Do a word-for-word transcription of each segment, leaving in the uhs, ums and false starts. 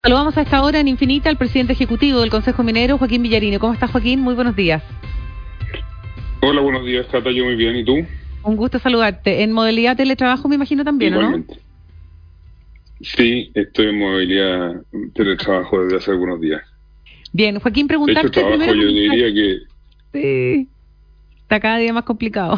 Saludamos a esta hora en Infinita al presidente ejecutivo del Consejo Minero, Joaquín Villarino. ¿Cómo estás, Joaquín? Muy buenos días. Hola, buenos días, Cata. Yo muy bien. ¿Y tú? Un gusto saludarte. En modalidad teletrabajo, me imagino también, Igualmente. ¿No? Sí, estoy en modalidad teletrabajo desde hace algunos días. Bien, Joaquín, preguntarte de hecho, trabajo, primero... yo diría que... Sí, está cada día más complicado.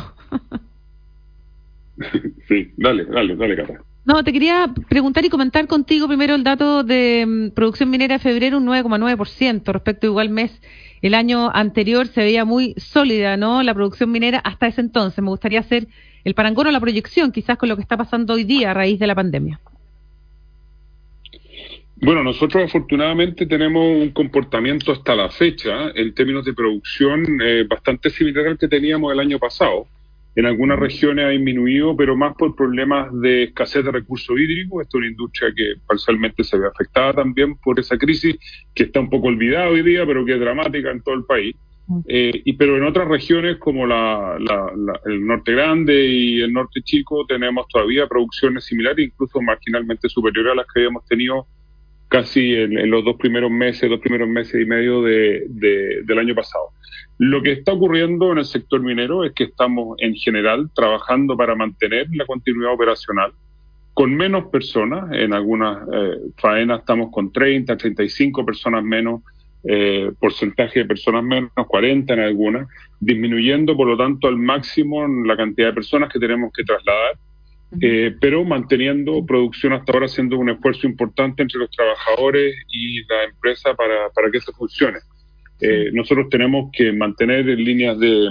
Sí, dale, dale, dale, Cata. No, te quería preguntar y comentar contigo primero el dato de um, producción minera de febrero, un nueve coma nueve por ciento respecto a igual mes. El año anterior se veía muy sólida, ¿no? La producción minera hasta ese entonces. Me gustaría hacer el parangón o la proyección, quizás con lo que está pasando hoy día a raíz de la pandemia. Bueno, nosotros afortunadamente tenemos un comportamiento hasta la fecha, en términos de producción, eh, bastante similar al que teníamos el año pasado. En algunas regiones ha disminuido, pero más por problemas de escasez de recursos hídricos. Esto es una industria que parcialmente se ve afectada también por esa crisis, que está un poco olvidada hoy día, pero que es dramática en todo el país. Eh, y pero en otras regiones como la, la, la, el norte grande y el norte chico tenemos todavía producciones similares, incluso marginalmente superiores a las que habíamos tenido casi en, en los dos primeros meses, dos primeros meses y medio de, de, del año pasado. Lo que está ocurriendo en el sector minero es que estamos en general trabajando para mantener la continuidad operacional con menos personas. En algunas eh, faenas estamos con treinta, treinta y cinco personas menos, eh, porcentaje de personas menos, cuarenta en algunas, disminuyendo por lo tanto al máximo la cantidad de personas que tenemos que trasladar. Eh, pero manteniendo producción hasta ahora, haciendo un esfuerzo importante entre los trabajadores y la empresa para, para que esto funcione. Eh, nosotros tenemos que mantener líneas de,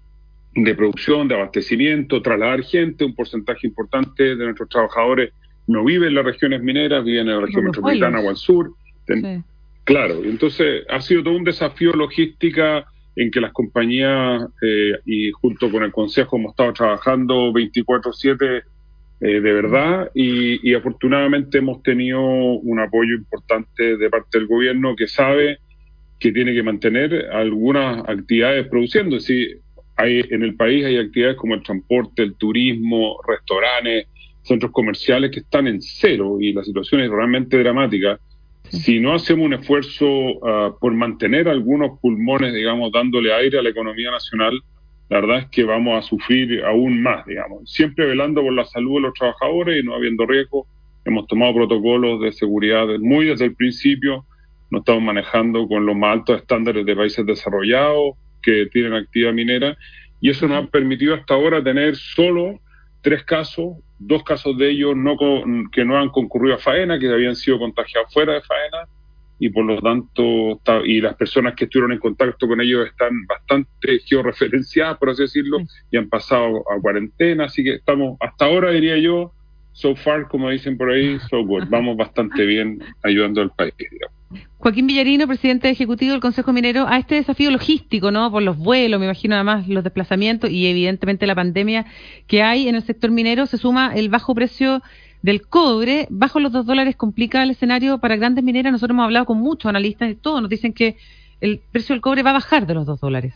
de producción, de abastecimiento, trasladar gente. Un porcentaje importante de nuestros trabajadores no vive en las regiones mineras, viven en la región metropolitana o al sur. Ten, sí. Claro, entonces ha sido todo un desafío logística en que las compañías eh, y junto con el Consejo hemos estado trabajando veinticuatro siete Eh, de verdad, y, y afortunadamente hemos tenido un apoyo importante de parte del gobierno que sabe que tiene que mantener algunas actividades produciendo. Es decir, hay, en el país hay actividades como el transporte, el turismo, restaurantes, centros comerciales que están en cero y la situación es realmente dramática. Sí. Si no hacemos un esfuerzo uh, por mantener algunos pulmones, digamos, dándole aire a la economía nacional, la verdad es que vamos a sufrir aún más, digamos. Siempre velando por la salud de los trabajadores y no habiendo riesgo. Hemos tomado protocolos de seguridad muy desde el principio. Nos estamos manejando con los más altos estándares de países desarrollados que tienen actividad minera. Y eso nos ha permitido hasta ahora tener solo tres casos, dos casos de ellos no con, que no han concurrido a faena, que habían sido contagiados fuera de faena. Y por lo tanto, y las personas que estuvieron en contacto con ellos están bastante georreferenciadas, por así decirlo, y han pasado a cuarentena, así que estamos, hasta ahora diría yo, so far, como dicen por ahí, so good, vamos bastante bien ayudando al país, digamos. Joaquín Villarino, presidente ejecutivo del Consejo Minero, a este desafío logístico, ¿no? Por los vuelos, me imagino además los desplazamientos y evidentemente la pandemia que hay en el sector minero, se suma el bajo precio del cobre. Bajo los dos dólares complica el escenario para grandes mineras. Nosotros hemos hablado con muchos analistas y todos nos dicen que el precio del cobre va a bajar de los dos dólares.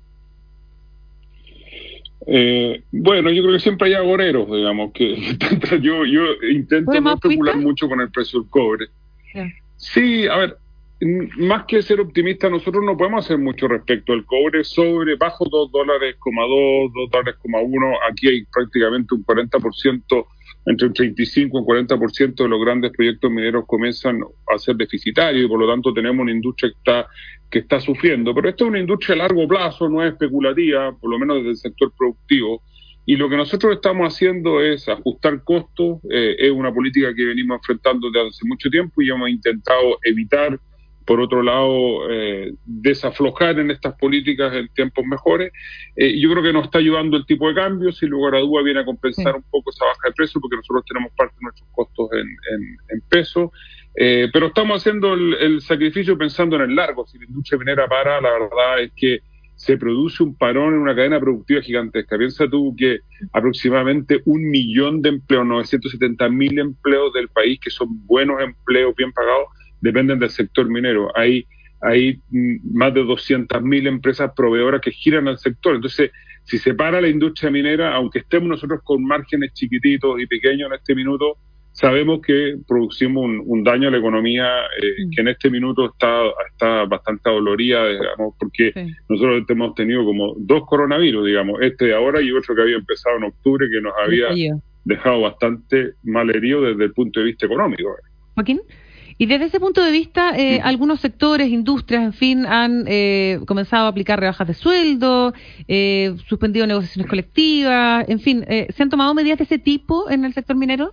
Eh, bueno, yo creo que siempre hay agoreros, digamos, que yo, yo intento no especular mucho con el precio del cobre. Yeah. Sí, a ver, más que ser optimista, nosotros no podemos hacer mucho respecto al cobre. Sobre bajo dos dólares, dos, dos dólares, uno, aquí hay prácticamente un cuarenta por ciento, entre un treinta y cinco y un cuarenta por ciento de los grandes proyectos mineros comienzan a ser deficitarios y por lo tanto tenemos una industria que está, que está sufriendo. Pero esto es una industria a largo plazo, no es especulativa, por lo menos desde el sector productivo. Y lo que nosotros estamos haciendo es ajustar costos. Eh, es una política que venimos enfrentando desde hace mucho tiempo y hemos intentado evitar, por otro lado, eh, desaflojar en estas políticas en tiempos mejores. Eh, yo creo que nos está ayudando el tipo de cambio, sin lugar a duda viene a compensar sí. un poco esa baja de precio, porque nosotros tenemos parte de nuestros costos en, en, en peso, eh, pero estamos haciendo el, el sacrificio pensando en el largo. Si la industria minera para, la verdad es que se produce un parón en una cadena productiva gigantesca. Piensa tú que aproximadamente un millón de empleos, novecientos setenta mil empleos del país, que son buenos empleos, bien pagados, dependen del sector minero. Hay, hay más de doscientas mil empresas proveedoras que giran al sector. Entonces, si se para la industria minera, aunque estemos nosotros con márgenes chiquititos y pequeños en este minuto, sabemos que producimos un, un daño a la economía eh, que en este minuto está, está bastante dolorida, digamos, porque sí. nosotros hemos tenido como dos coronavirus, digamos, este de ahora y otro que había empezado en octubre que nos había dejado bastante mal herido desde el punto de vista económico. Joaquín, y desde ese punto de vista, eh, mm. algunos sectores, industrias, en fin, han eh, comenzado a aplicar rebajas de sueldo, eh, suspendido negociaciones colectivas, en fin, eh, ¿se han tomado medidas de ese tipo en el sector minero?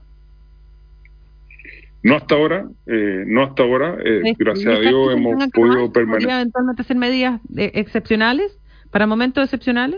No hasta ahora, eh, no hasta ahora, eh, gracias a Dios hemos podido permanecer. ¿Podría eventualmente hacer medidas eh, excepcionales, para momentos excepcionales?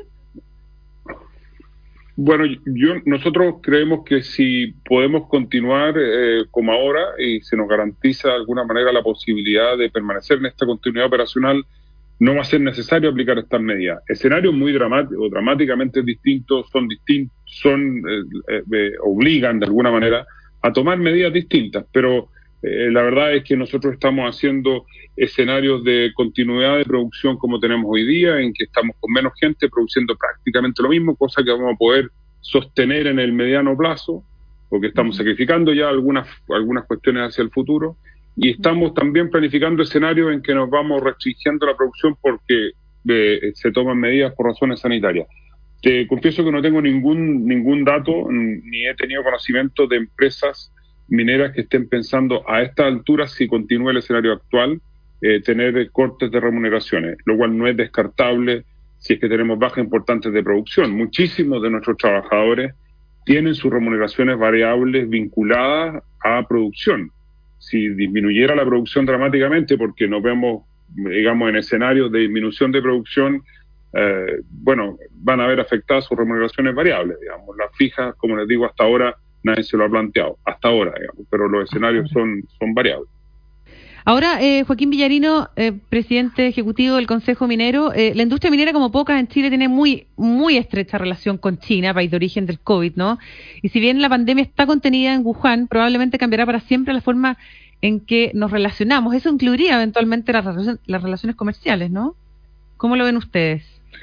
Bueno, yo nosotros creemos que si podemos continuar eh, como ahora y se nos garantiza de alguna manera la posibilidad de permanecer en esta continuidad operacional, no va a ser necesario aplicar estas medidas. Escenarios muy dramáticos, dramáticamente distintos, son distintos, son eh, eh, obligan de alguna manera a tomar medidas distintas, pero eh, la verdad es que nosotros estamos haciendo escenarios de continuidad de producción como tenemos hoy día, en que estamos con menos gente produciendo prácticamente lo mismo, cosa que vamos a poder sostener en el mediano plazo, porque estamos sacrificando ya algunas, algunas cuestiones hacia el futuro, y estamos también planificando escenarios en que nos vamos restringiendo la producción porque eh, se toman medidas por razones sanitarias. Te confieso que no tengo ningún ningún dato, ni he tenido conocimiento de empresas mineras que estén pensando a esta altura, si continúa el escenario actual, eh, tener cortes de remuneraciones, lo cual no es descartable si es que tenemos bajas importantes de producción. Muchísimos de nuestros trabajadores tienen sus remuneraciones variables vinculadas a producción. Si disminuyera la producción dramáticamente, porque nos vemos, digamos, en escenarios de disminución de producción, Eh, bueno, van a ver afectadas sus remuneraciones variables, digamos. Las fijas, como les digo, hasta ahora nadie se lo ha planteado, hasta ahora, digamos, pero los escenarios son, son variables. Ahora, eh, Joaquín Villarino, eh, presidente ejecutivo del Consejo Minero, eh, la industria minera, como pocas en Chile, tiene muy muy estrecha relación con China, país de origen del COVID, ¿no? Y si bien la pandemia está contenida en Wuhan, probablemente cambiará para siempre la forma en que nos relacionamos. Eso incluiría eventualmente las, las relaciones comerciales, ¿no? ¿Cómo lo ven ustedes?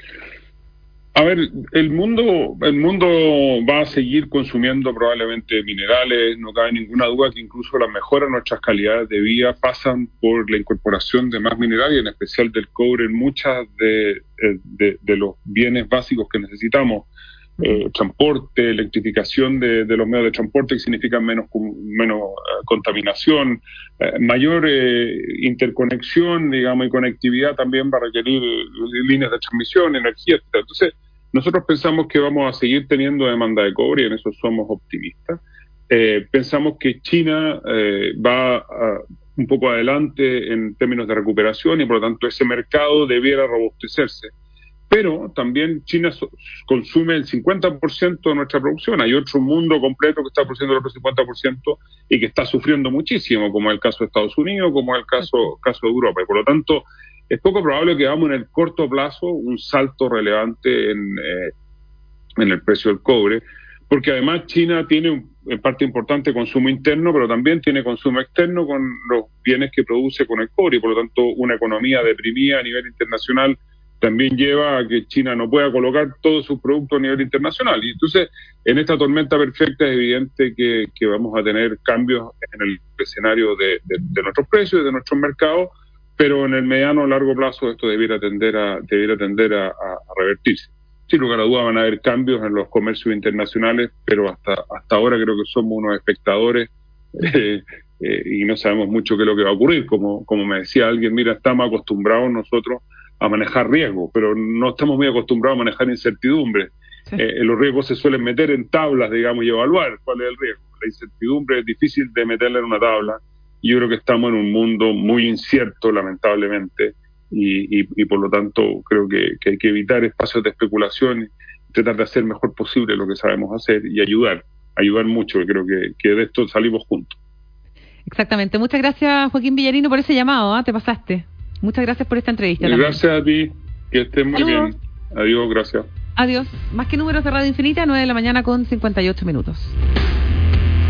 A ver, el mundo el mundo va a seguir consumiendo probablemente minerales, no cabe ninguna duda que incluso las mejoras en nuestras calidades de vida pasan por la incorporación de más minerales, en especial del cobre, en muchas de, de, de los bienes básicos que necesitamos. Eh, transporte, electrificación de, de los medios de transporte, que significan menos, menos uh, contaminación, uh, mayor eh, interconexión, digamos, y conectividad también va a requerir uh, líneas de transmisión, energía, etcétera. Entonces, nosotros pensamos que vamos a seguir teniendo demanda de cobre y en eso somos optimistas. Eh, pensamos que China eh, va uh, un poco adelante en términos de recuperación y por lo tanto ese mercado debiera robustecerse. Pero también China so- consume el cincuenta por ciento de nuestra producción. Hay otro mundo completo que está produciendo el otro cincuenta por ciento y que está sufriendo muchísimo, como es el caso de Estados Unidos, como es el caso, caso de Europa. Y por lo tanto, es poco probable que hagamos en el corto plazo un salto relevante en, eh, en el precio del cobre, porque además China tiene un, en parte importante consumo interno, pero también tiene consumo externo con los bienes que produce con el cobre, y por lo tanto una economía deprimida a nivel internacional también lleva a que China no pueda colocar todos sus productos a nivel internacional. Y entonces, en esta tormenta perfecta es evidente que, que vamos a tener cambios en el escenario de, de, de nuestros precios y de nuestros mercados, pero en el mediano o largo plazo esto debiera tender a, debiera tender a, a, a revertirse. Sin lugar a dudas van a haber cambios en los comercios internacionales, pero hasta, hasta ahora creo que somos unos espectadores eh, eh, y no sabemos mucho qué es lo que va a ocurrir. Como, como me decía alguien, mira, estamos acostumbrados nosotros a manejar riesgos, pero no estamos muy acostumbrados a manejar incertidumbre. Sí. Eh, los riesgos se suelen meter en tablas, digamos, y evaluar cuál es el riesgo. La incertidumbre es difícil de meterla en una tabla, y yo creo que estamos en un mundo muy incierto, lamentablemente, y, y, y por lo tanto creo que, que hay que evitar espacios de especulación y tratar de hacer mejor posible lo que sabemos hacer y ayudar, ayudar mucho, creo que, que de esto salimos juntos. Exactamente. Muchas gracias, Joaquín Villarino, por ese llamado, ¿eh? Te pasaste. Muchas gracias por esta entrevista. Gracias también. A ti, que estés muy Saludos. Bien. Adiós, gracias. Adiós. Más que números de Radio Infinita, nueve de la mañana con cincuenta y ocho minutos.